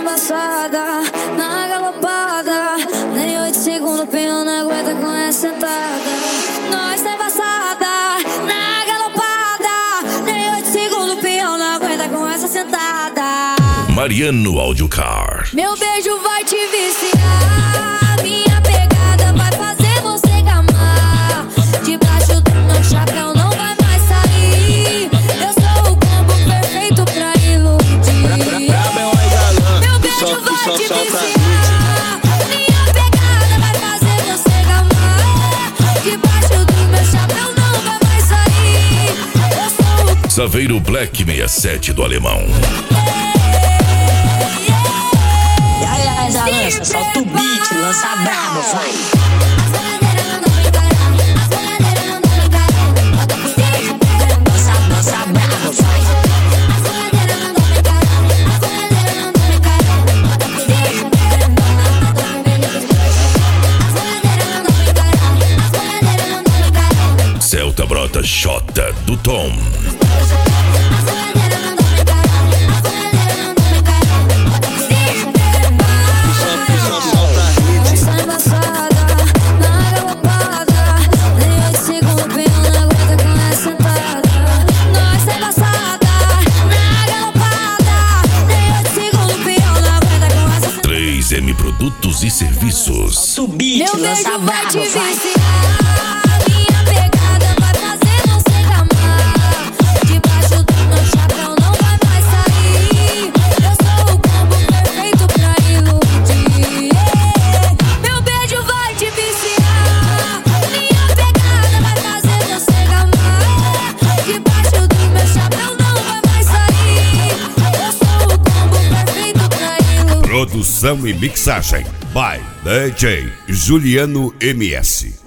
embaçada, na galopada. Nem 8 segundos, pinho não aguenta com essa sentada. Nós tá embaçada, na galopada. Nem 8 segundos, pinho não aguenta com essa sentada. Mariano Audiocar. Meu beijo vai te viciar, minha pegada vai fazer você gamar. Debaixo do meu chapéu não vai mais sair. Eu sou o combo perfeito pra iludir. Meu beijo vai te viciar, minha pegada vai fazer você gamar. Debaixo do meu chapéu não vai mais sair. Eu sou o Saveiro Black 67 do Alemão. Lança, solta o beat, lança brabo, vai. Lança brabo, vai. Celta Brota Jota do Tom. M Produtos e Serviços. Meu beijo vai te viciar, minha pegada vai fazer você gamar. Debaixo do meu chapéu não vai mais sair. Eu sou o combo perfeito pra iludir. Meu beijo vai te viciar, minha pegada vai fazer você gamar. Debaixo do meu chapéu não vai mais sair. Eu sou o combo perfeito pra iludir. Produção e mixagem by DJ Juliano MS.